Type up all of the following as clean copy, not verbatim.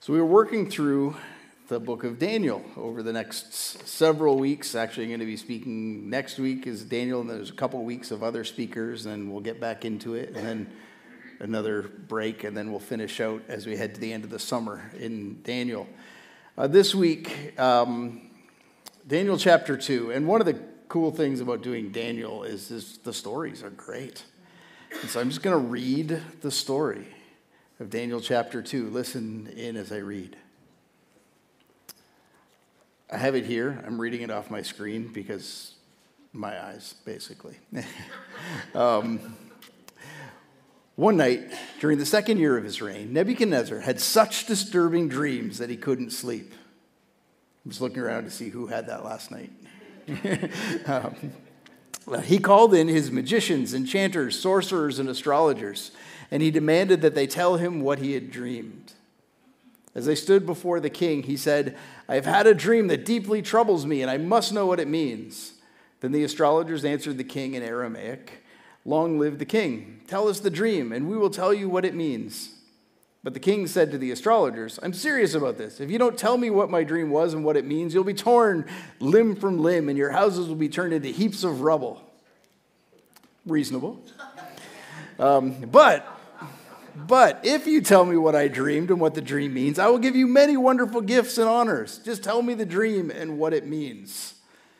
So we were working through the book of Daniel over the next several weeks. Actually, I'm going to be speaking next week is Daniel, and there's a couple weeks of other speakers, and we'll get back into it, and then another break, and then we'll finish out as we head to the end of the summer in Daniel. This week, Daniel chapter 2, and one of the cool things about doing Daniel is the stories are great. And so I'm just going to read the story of Daniel chapter 2. Listen in as I read. I have it here. I'm reading it off my screen because my eyes, basically. One night, during the second year of his reign, Nebuchadnezzar had such disturbing dreams that he couldn't sleep. I'm just looking around to see who had that last night. He called in his magicians, enchanters, sorcerers, and astrologers, and he demanded that they tell him what he had dreamed. As they stood before the king, he said, "I have had a dream that deeply troubles me, and I must know what it means." Then the astrologers answered the king in Aramaic, "Long live the king. Tell us the dream, and we will tell you what it means." But the king said to the astrologers, "I'm serious about this. If you don't tell me what my dream was and what it means, you'll be torn limb from limb, and your houses will be turned into heaps of rubble." Reasonable. But if you tell me what I dreamed and what the dream means, I will give you many wonderful gifts and honors. Just tell me the dream and what it means.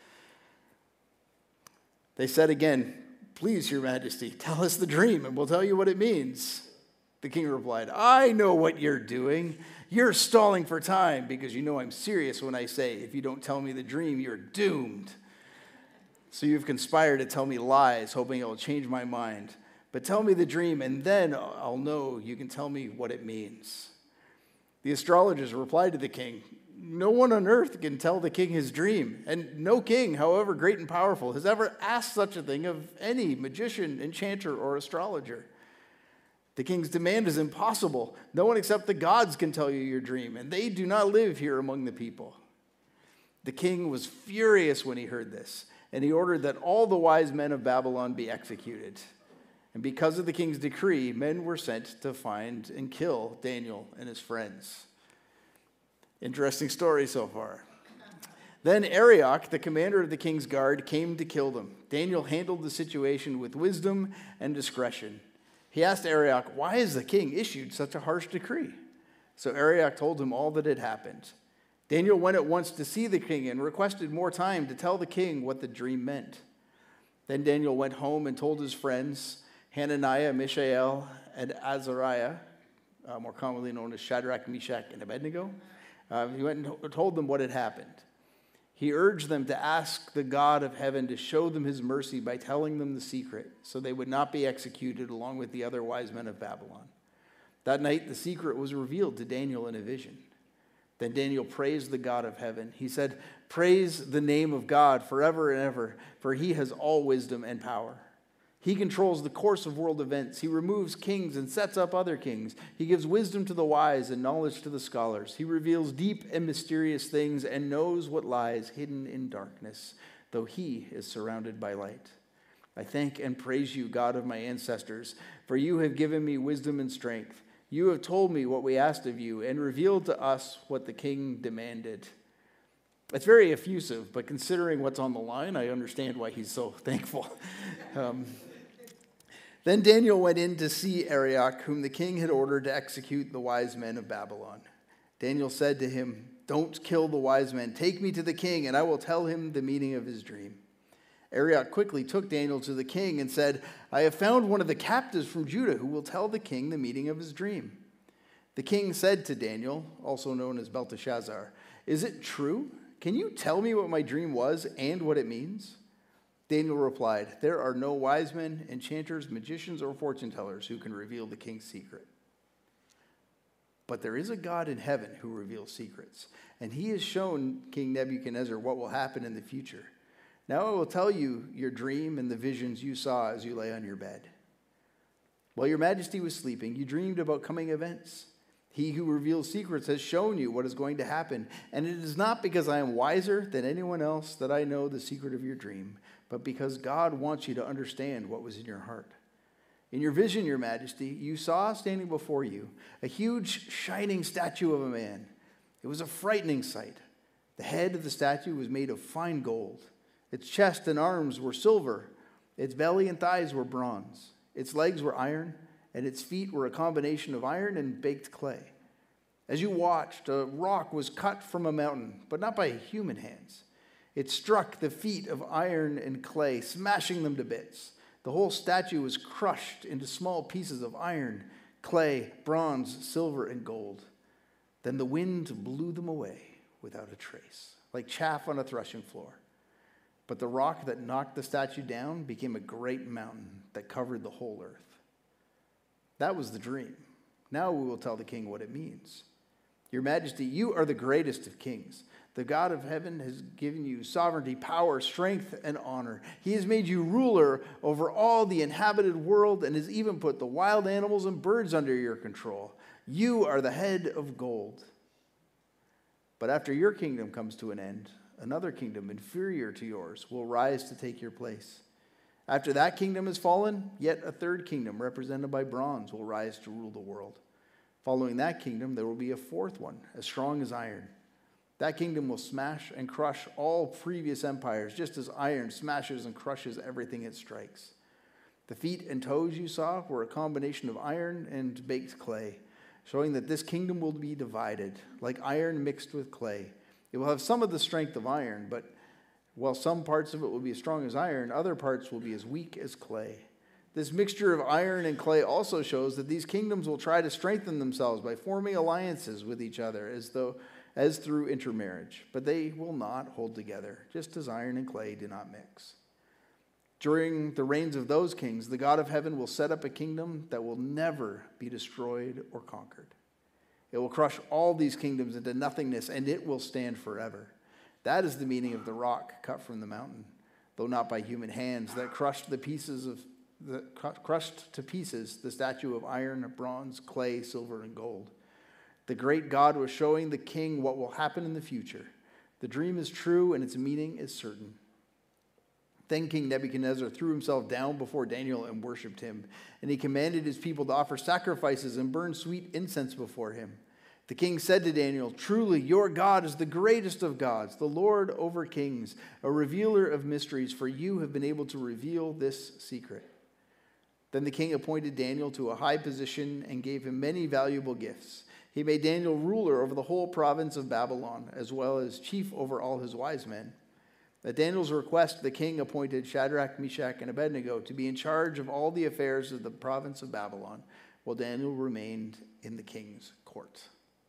They said again, "Please, your majesty, tell us the dream and we'll tell you what it means." The king replied, "I know what you're doing. You're stalling for time because you know I'm serious when I say, if you don't tell me the dream, you're doomed. So you've conspired to tell me lies, hoping it will change my mind. But tell me the dream, and then I'll know you can tell me what it means." The astrologers replied to the king, "No one on earth can tell the king his dream, and no king, however great and powerful, has ever asked such a thing of any magician, enchanter, or astrologer. The king's demand is impossible. No one except the gods can tell you your dream, and they do not live here among the people." The king was furious when he heard this, and he ordered that all the wise men of Babylon be executed. And because of the king's decree, men were sent to find and kill Daniel and his friends. Interesting story so far. Then Arioch, the commander of the king's guard, came to kill them. Daniel handled the situation with wisdom and discretion. He asked Arioch, "Why has the king issued such a harsh decree?" So Arioch told him all that had happened. Daniel went at once to see the king and requested more time to tell the king what the dream meant. Then Daniel went home and told his friends, Hananiah, Mishael, and Azariah, more commonly known as Shadrach, Meshach, and Abednego. He went and told them what had happened. He urged them to ask the God of heaven to show them his mercy by telling them the secret, so they would not be executed along with the other wise men of Babylon. That night, the secret was revealed to Daniel in a vision. Then Daniel praised the God of heaven. He said, "Praise the name of God forever and ever, for he has all wisdom and power. He controls the course of world events. He removes kings and sets up other kings. He gives wisdom to the wise and knowledge to the scholars. He reveals deep and mysterious things and knows what lies hidden in darkness, though he is surrounded by light. I thank and praise you, God of my ancestors, for you have given me wisdom and strength. You have told me what we asked of you and revealed to us what the king demanded." It's very effusive, but considering what's on the line, I understand why he's so thankful. Then Daniel went in to see Arioch, whom the king had ordered to execute the wise men of Babylon. Daniel said to him, "Don't kill the wise men. Take me to the king, and I will tell him the meaning of his dream." Arioch quickly took Daniel to the king and said, "I have found one of the captives from Judah who will tell the king the meaning of his dream." The king said to Daniel, also known as Belteshazzar, "Is it true? Can you tell me what my dream was and what it means?" Daniel replied, "There are no wise men, enchanters, magicians, or fortune tellers who can reveal the king's secret. But there is a God in heaven who reveals secrets, and he has shown King Nebuchadnezzar what will happen in the future. Now I will tell you your dream and the visions you saw as you lay on your bed. While your majesty was sleeping, you dreamed about coming events. He who reveals secrets has shown you what is going to happen, and it is not because I am wiser than anyone else that I know the secret of your dream, but because God wants you to understand what was in your heart. In your vision, your majesty, you saw standing before you a huge shining statue of a man. It was a frightening sight. The head of the statue was made of fine gold. Its chest and arms were silver. Its belly and thighs were bronze. Its legs were iron, and its feet were a combination of iron and baked clay. As you watched, a rock was cut from a mountain, but not by human hands. It struck the feet of iron and clay, smashing them to bits. The whole statue was crushed into small pieces of iron, clay, bronze, silver, and gold. Then the wind blew them away without a trace, like chaff on a threshing floor. But the rock that knocked the statue down became a great mountain that covered the whole earth. That was the dream. Now we will tell the king what it means. Your majesty, you are the greatest of kings. The God of heaven has given you sovereignty, power, strength, and honor. He has made you ruler over all the inhabited world and has even put the wild animals and birds under your control. You are the head of gold. But after your kingdom comes to an end, another kingdom inferior to yours will rise to take your place. After that kingdom has fallen, yet a third kingdom represented by bronze will rise to rule the world. Following that kingdom, there will be a fourth one, as strong as iron. That kingdom will smash and crush all previous empires, just as iron smashes and crushes everything it strikes. The feet and toes you saw were a combination of iron and baked clay, showing that this kingdom will be divided, like iron mixed with clay. It will have some of the strength of iron, but while some parts of it will be as strong as iron, other parts will be as weak as clay. This mixture of iron and clay also shows that these kingdoms will try to strengthen themselves by forming alliances with each other as through intermarriage, but they will not hold together, just as iron and clay do not mix. During the reigns of those kings, the God of heaven will set up a kingdom that will never be destroyed or conquered. It will crush all these kingdoms into nothingness, and it will stand forever. That is the meaning of the rock cut from the mountain, though not by human hands, that crushed to pieces the statue of iron, bronze, clay, silver, and gold. The great God was showing the king what will happen in the future. The dream is true, and its meaning is certain. Then King Nebuchadnezzar threw himself down before Daniel and worshipped him, and he commanded his people to offer sacrifices and burn sweet incense before him. The king said to Daniel, "Truly, your God is the greatest of gods, the Lord over kings, a revealer of mysteries, for you have been able to reveal this secret." Then the king appointed Daniel to a high position and gave him many valuable gifts. He made Daniel ruler over the whole province of Babylon, as well as chief over all his wise men. At Daniel's request, the king appointed Shadrach, Meshach, and Abednego to be in charge of all the affairs of the province of Babylon, while Daniel remained in the king's court.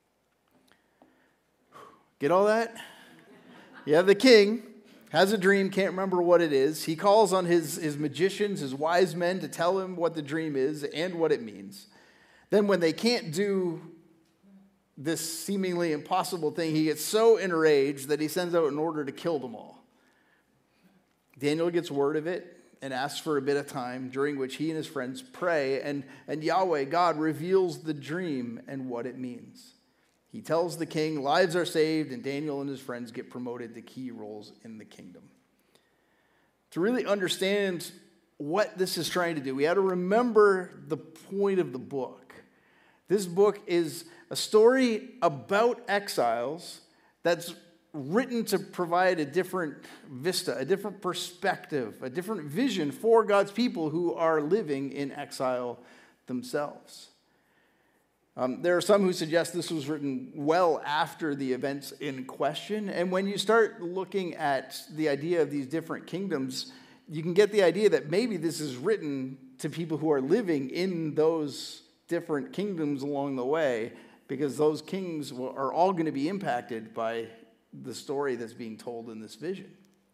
Get all that? Yeah, the king has a dream, can't remember what it is. He calls on his magicians, his wise men, to tell him what the dream is and what it means. Then when they can't do this seemingly impossible thing, he gets so enraged that he sends out an order to kill them all. Daniel gets word of it and asks for a bit of time, during which he and his friends pray, and Yahweh, God, reveals the dream and what it means. He tells the king lives are saved, and Daniel and his friends get promoted to key roles in the kingdom. To really understand what this is trying to do, we have to remember the point of the book. This book is a story about exiles that's written to provide a different vista, a different perspective, a different vision for God's people who are living in exile themselves. There are some who suggest this was written well after the events in question. And when you start looking at the idea of these different kingdoms, you can get the idea that maybe this is written to people who are living in those different kingdoms along the way, because those kings are all going to be impacted by the story that's being told in this vision.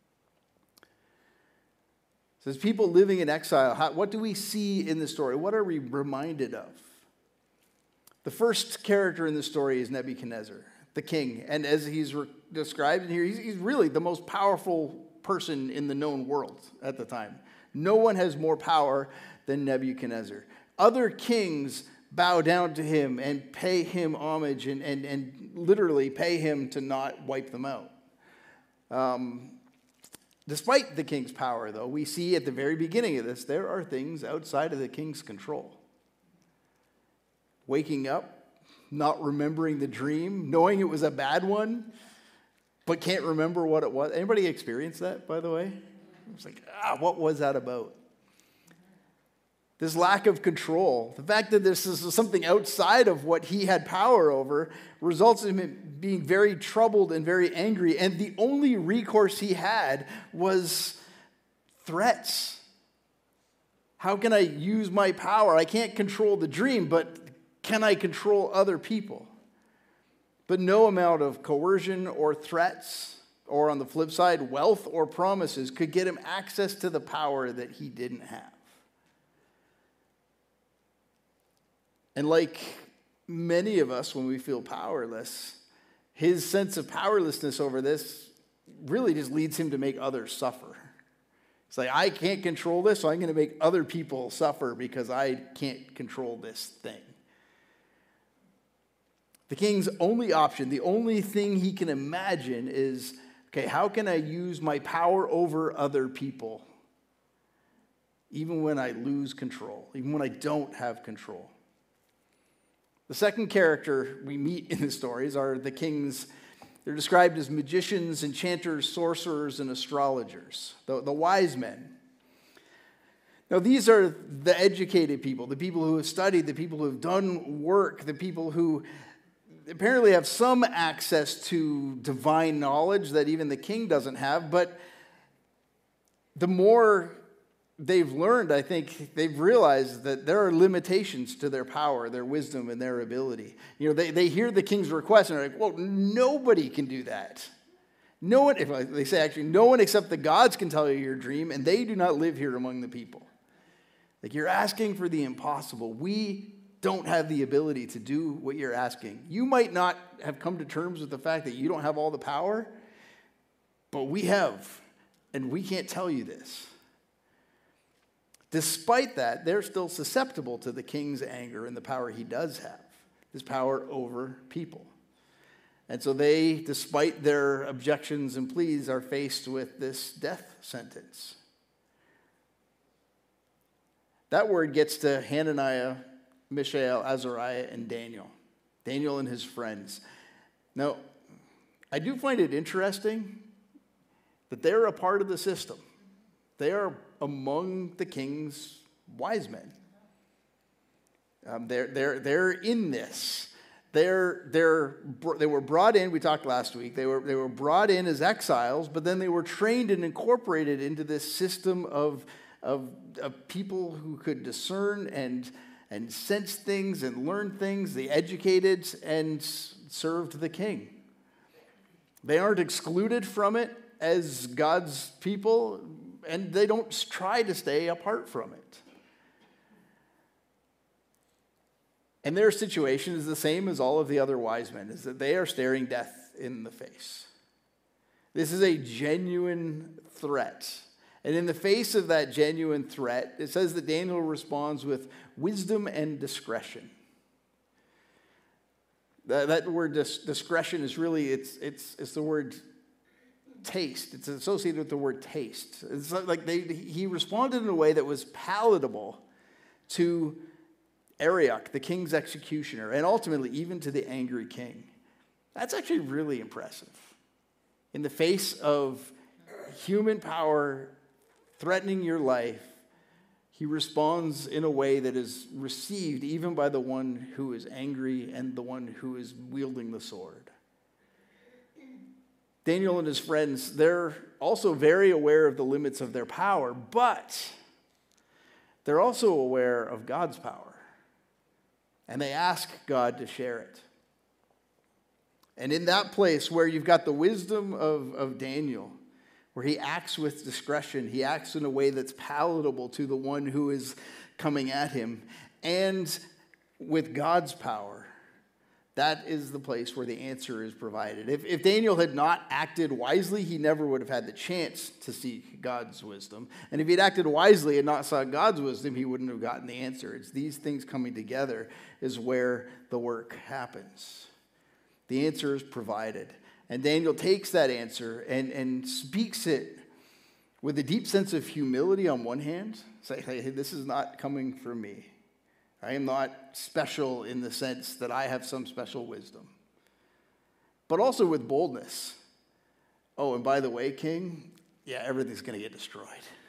So as people living in exile, what do we see in the story? What are we reminded of? The first character in the story is Nebuchadnezzar, the king. And as he's described in here, he's really the most powerful person in the known world at the time. No one has more power than Nebuchadnezzar. Other kings bow down to him and pay him homage and literally pay him to not wipe them out. Despite the king's power, though, we see at the very beginning of this, there are things outside of the king's control. Waking up, not remembering the dream, knowing it was a bad one, but can't remember what it was. Anybody experience that, by the way? It's like, what was that about? This lack of control, the fact that this is something outside of what he had power over, results in him being very troubled and very angry. And the only recourse he had was threats. How can I use my power? I can't control the dream, but can I control other people? But no amount of coercion or threats, or on the flip side, wealth or promises, could get him access to the power that he didn't have. And like many of us when we feel powerless, his sense of powerlessness over this really just leads him to make others suffer. It's like, I can't control this, so I'm going to make other people suffer because I can't control this thing. The king's only option, the only thing he can imagine is, okay, how can I use my power over other people even when I lose control, even when I don't have control? The second character we meet in the stories are the kings. They're described as magicians, enchanters, sorcerers, and astrologers, the wise men. Now, these are the educated people, the people who have studied, the people who have done work, the people who apparently have some access to divine knowledge that even the king doesn't have. But the more they've learned, I think they've realized that there are limitations to their power, their wisdom, and their ability. You know, they hear the king's request and they're like, well, nobody can do that. No one, they say actually, no one except the gods can tell you your dream, and they do not live here among the people. Like, you're asking for the impossible. We don't have the ability to do what you're asking. You might not have come to terms with the fact that you don't have all the power, but we have, and we can't tell you this. Despite that, they're still susceptible to the king's anger and the power he does have, his power over people. And so they, despite their objections and pleas, are faced with this death sentence. That word gets to Hananiah, Mishael, Azariah, and Daniel. Daniel and his friends. Now, I do find it interesting that they're a part of the system. They are among the king's wise men. They're in this. They were brought in. We talked last week. They were brought in as exiles, but then they were trained and incorporated into this system of people who could discern and sense things and learn things. They educated and served the king. They aren't excluded from it as God's people, and they don't try to stay apart from it. And their situation is the same as all of the other wise men, is that they are staring death in the face. This is a genuine threat. And in the face of that genuine threat, it says that Daniel responds with wisdom and discretion. That word discretion is really, it's the word taste. It's associated with the word taste. It's like he responded in a way that was palatable to Arioch, the king's executioner, and ultimately even to the angry king. That's actually really impressive. In the face of human power threatening your life, he responds in a way that is received even by the one who is angry and the one who is wielding the sword. Daniel and his friends, they're also very aware of the limits of their power, but they're also aware of God's power. And they ask God to share it. And in that place where you've got the wisdom of Daniel, where he acts with discretion, he acts in a way that's palatable to the one who is coming at him, and with God's power, that is the place where the answer is provided. If Daniel had not acted wisely, he never would have had the chance to seek God's wisdom. And if he'd acted wisely and not sought God's wisdom, he wouldn't have gotten the answer. It's these things coming together is where the work happens. The answer is provided. And Daniel takes that answer and speaks it with a deep sense of humility on one hand, say, hey, this is not coming from me. I am not special in the sense that I have some special wisdom. But also with boldness. Oh, and by the way, King, yeah, everything's going to get destroyed.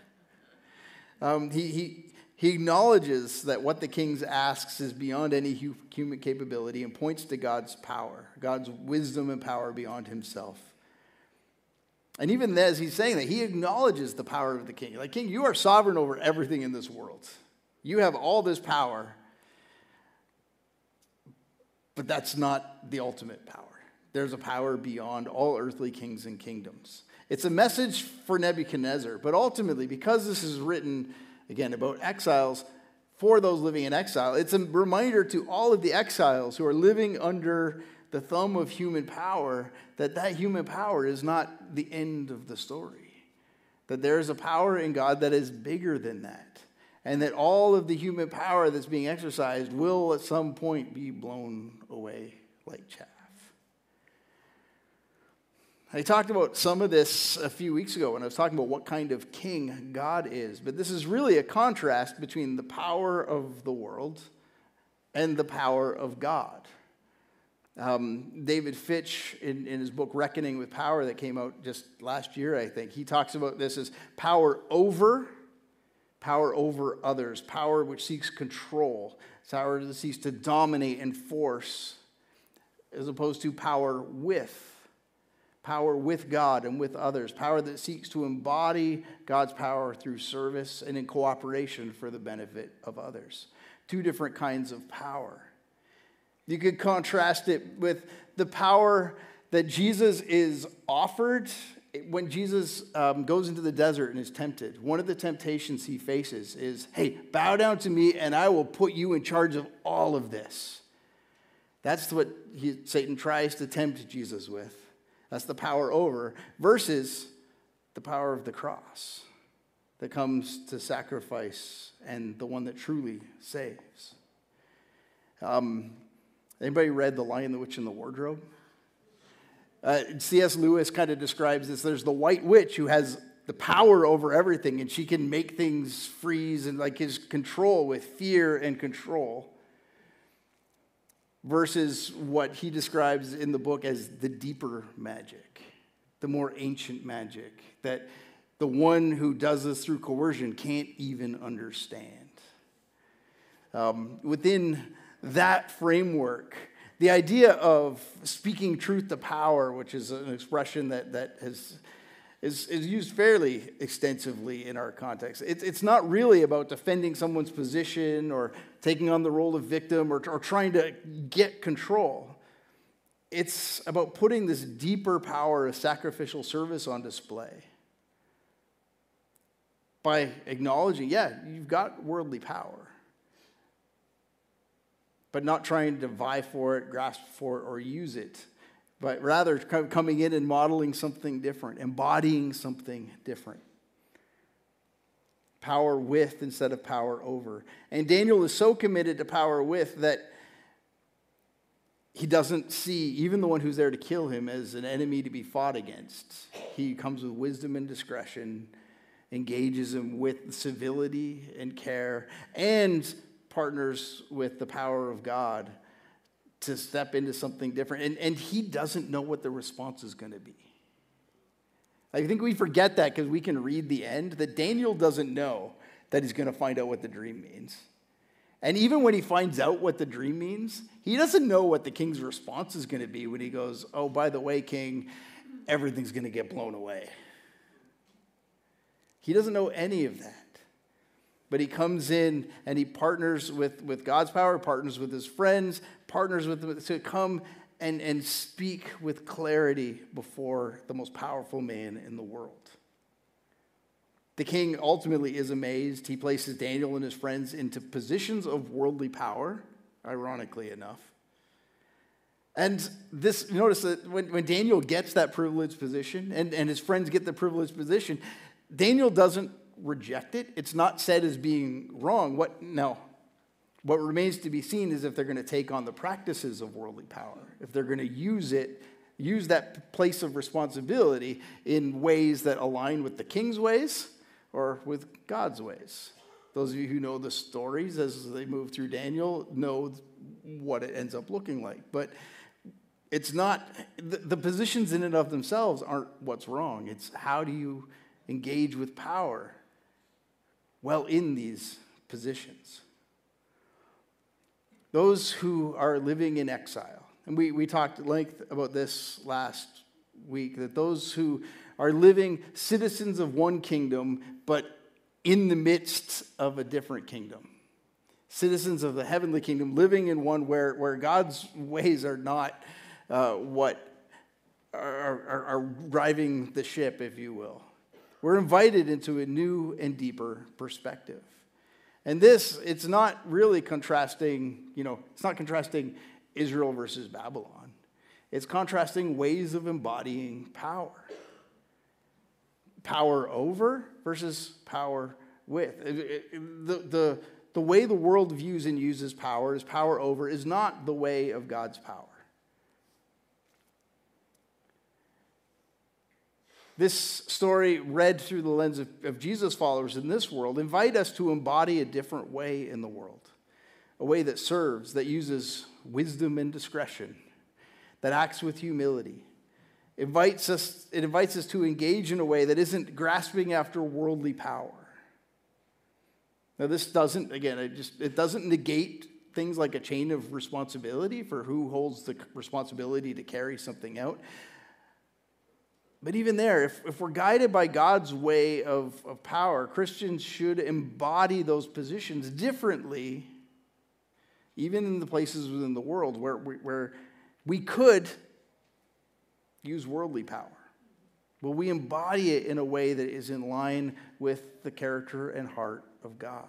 He acknowledges that what the king asks is beyond any human capability and points to God's power, God's wisdom and power beyond himself. And even as he's saying that, he acknowledges the power of the king. Like, king, you are sovereign over everything in this world. You have all this power, but that's not the ultimate power. There's a power beyond all earthly kings and kingdoms. It's a message for Nebuchadnezzar, but ultimately, because this is written, again, about exiles, for those living in exile, it's a reminder to all of the exiles who are living under the thumb of human power that human power is not the end of the story. That there is a power in God that is bigger than that. And that all of the human power that's being exercised will at some point be blown away like chaff. I talked about some of this a few weeks ago when I was talking about what kind of king God is. But this is really a contrast between the power of the world and the power of God. David Fitch, in his book Reckoning with Power that came out just last year, I think, he talks about this as power over others, power which seeks control, power that seeks to dominate and force, as opposed to power with God and with others, power that seeks to embody God's power through service and in cooperation for the benefit of others. Two different kinds of power. You could contrast it with the power that Jesus is offered when Jesus goes into the desert and is tempted. One of the temptations he faces is, hey, bow down to me and I will put you in charge of all of this. That's what Satan tries to tempt Jesus with. That's the power over versus the power of the cross that comes to sacrifice and the one that truly saves. Anybody read The Lion, the Witch, and the Wardrobe? C.S. Lewis kind of describes this. There's the White Witch who has the power over everything, and she can make things freeze and like his control with fear and control. Versus what he describes in the book as the deeper magic, the more ancient magic, that the one who does this through coercion can't even understand. Within that framework, the idea of speaking truth to power, which is an expression that is used fairly extensively in our context. It's not really about defending someone's position or taking on the role of victim or trying to get control. It's about putting this deeper power of sacrificial service on display by acknowledging, yeah, you've got worldly power, but not trying to vie for it, grasp for it, or use it, but rather coming in and modeling something different, embodying something different. Power with instead of power over. And Daniel is so committed to power with that he doesn't see even the one who's there to kill him as an enemy to be fought against. He comes with wisdom and discretion, engages him with civility and care, and partners with the power of God to step into something different. And he doesn't know what the response is going to be. I think we forget that because we can read the end, that Daniel doesn't know that he's going to find out what the dream means. And even when he finds out what the dream means, he doesn't know what the king's response is going to be when he goes, oh, by the way, king, everything's going to get blown away. He doesn't know any of that. But he comes in and he partners with God's power, partners with his friends, partners with them to come and speak with clarity before the most powerful man in the world. The king ultimately is amazed. He places Daniel and his friends into positions of worldly power, ironically enough. And this, notice that when Daniel gets that privileged position and his friends get the privileged position, Daniel doesn't reject it. It's not said as being wrong. What remains to be seen is if they're going to take on the practices of worldly power, if they're going to use it use that place of responsibility in ways that align with the king's ways or with God's ways. Those of you who know the stories as they move through Daniel know what it ends up looking like. But it's not, the positions in and of themselves aren't what's wrong. It's how do you engage with power well in these positions. Those who are living in exile, and we talked at length about this last week, that those who are living citizens of one kingdom, but in the midst of a different kingdom. Citizens of the heavenly kingdom, living in one where God's ways are not what are driving the ship, if you will. We're invited into a new and deeper perspective. And this, it's not really contrasting, it's not contrasting Israel versus Babylon. It's contrasting ways of embodying power. Power over versus power with. The way the world views and uses power as power over is not the way of God's power. This story, read through the lens of Jesus' followers in this world, invite us to embody a different way in the world. A way that serves, that uses wisdom and discretion, that acts with humility. It invites us to engage in a way that isn't grasping after worldly power. Now this doesn't, again, it doesn't negate things like a chain of responsibility for who holds the responsibility to carry something out. But even there, if we're guided by God's way of power, Christians should embody those positions differently, even in the places within the world where we could use worldly power. But we embody it in a way that is in line with the character and heart of God.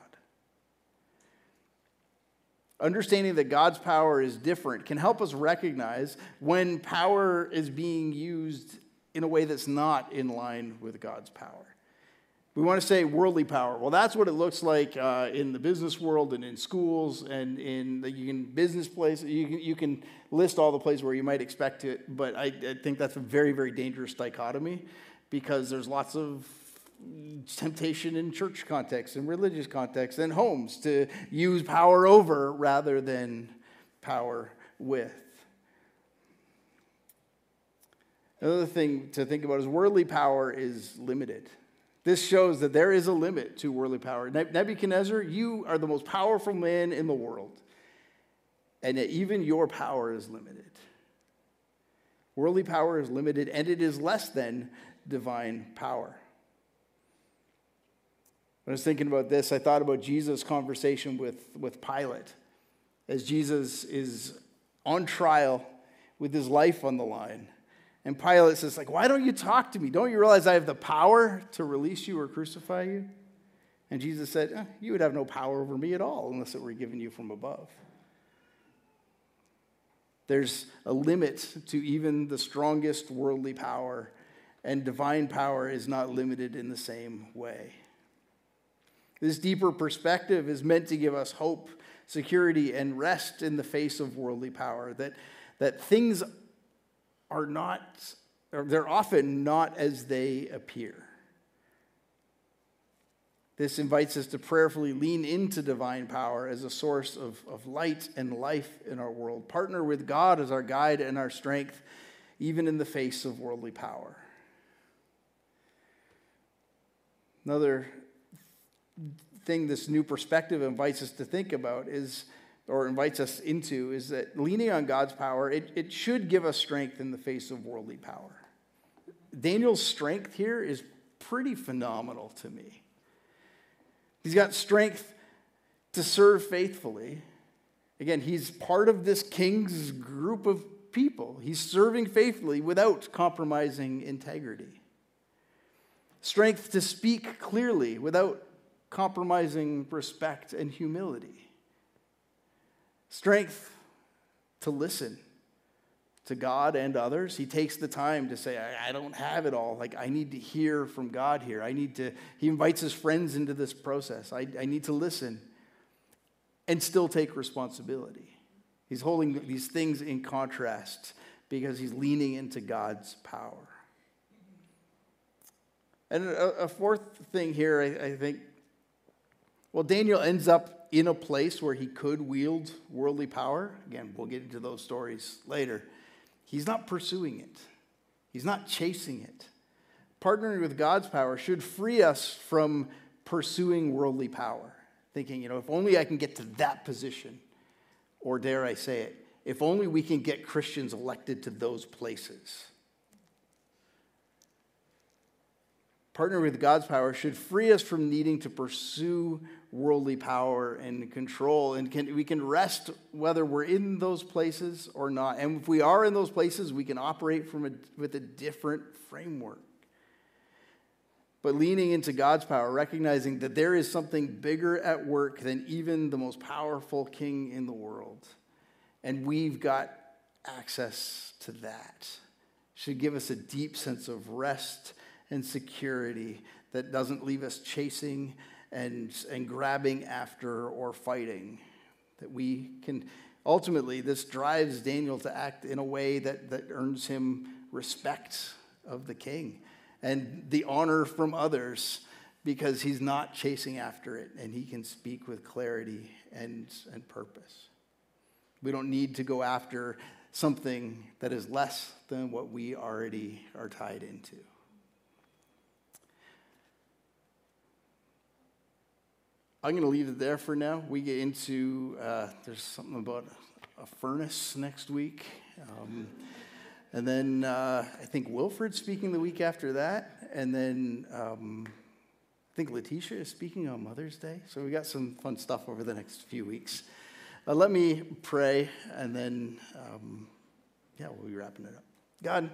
Understanding that God's power is different can help us recognize when power is being used in a way that's not in line with God's power. We want to say worldly power. Well, that's what it looks like in the business world and in schools and in the business places. You can list all the places where you might expect it, but I think that's a very, very dangerous dichotomy because there's lots of temptation in church context and religious context and homes to use power over rather than power with. Another thing to think about is worldly power is limited. This shows that there is a limit to worldly power. Nebuchadnezzar, you are the most powerful man in the world, and yet even your power is limited. Worldly power is limited, and it is less than divine power. When I was thinking about this, I thought about Jesus' conversation with Pilate as Jesus is on trial with his life on the line. And Pilate says, why don't you talk to me? Don't you realize I have the power to release you or crucify you? And Jesus said, you would have no power over me at all unless it were given you from above. There's a limit to even the strongest worldly power, and divine power is not limited in the same way. This deeper perspective is meant to give us hope, security, and rest in the face of worldly power, that things are not, or they're often not as they appear. This invites us to prayerfully lean into divine power as a source of light and life in our world. Partner with God as our guide and our strength, even in the face of worldly power. Another thing this new perspective invites us to think about invites us into is that leaning on God's power, it should give us strength in the face of worldly power. Daniel's strength here is pretty phenomenal to me. He's got strength to serve faithfully. Again, he's part of this king's group of people. He's serving faithfully without compromising integrity. Strength to speak clearly without compromising respect and humility. Strength to listen to God and others. He takes the time to say, I don't have it all. I need to hear from God here. He invites his friends into this process. I need to listen and still take responsibility. He's holding these things in contrast because he's leaning into God's power. And a fourth thing here, I think, well, Daniel ends up in a place where he could wield worldly power. Again, we'll get into those stories later. He's not pursuing it. He's not chasing it. Partnering with God's power should free us from pursuing worldly power. Thinking, if only I can get to that position, or dare I say it, if only we can get Christians elected to those places. Partnering with God's power should free us from needing to pursue worldly power and control. And we can rest whether we're in those places or not. And if we are in those places, we can operate with a different framework. But leaning into God's power, recognizing that there is something bigger at work than even the most powerful king in the world. And we've got access to that. Should give us a deep sense of rest and security that doesn't leave us chasing and grabbing after or fighting. That we can, ultimately, this drives Daniel to act in a way that earns him respect of the king and the honor from others, because he's not chasing after it, and he can speak with clarity and purpose. We don't need to go after something that is less than what we already are tied into. I'm going to leave it there for now. We get into, there's something about a furnace next week. And then I think Wilfred's speaking the week after that. And then I think Letitia is speaking on Mother's Day. So we got some fun stuff over the next few weeks. Let me pray, and then, we'll be wrapping it up. God,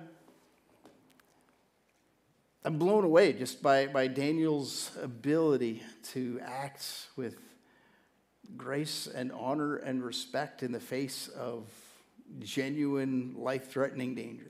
I'm blown away just by Daniel's ability to act with grace and honor and respect in the face of genuine, life-threatening danger.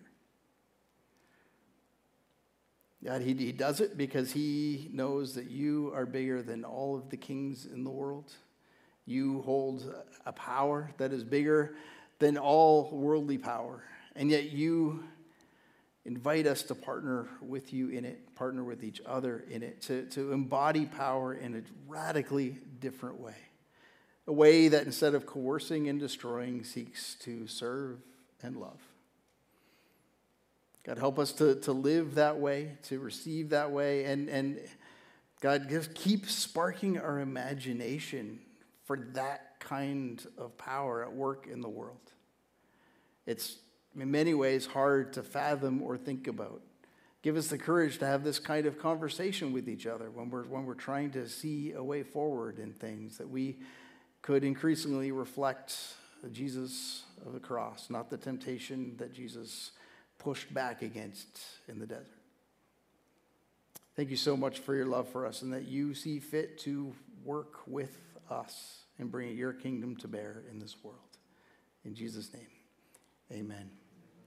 God, he does it because he knows that you are bigger than all of the kings in the world. You hold a power that is bigger than all worldly power. And yet you invite us to partner with you in it, partner with each other in it, to embody power in a radically different way. A way that instead of coercing and destroying, seeks to serve and love. God, help us to live that way, to receive that way, and God, just keep sparking our imagination for that kind of power at work in the world. It's in many ways hard to fathom or think about. Give us the courage to have this kind of conversation with each other when we're trying to see a way forward in things, that we could increasingly reflect the Jesus of the cross, not the temptation that Jesus pushed back against in the desert. Thank you so much for your love for us, and that you see fit to work with us and bring your kingdom to bear in this world. In Jesus' name, amen.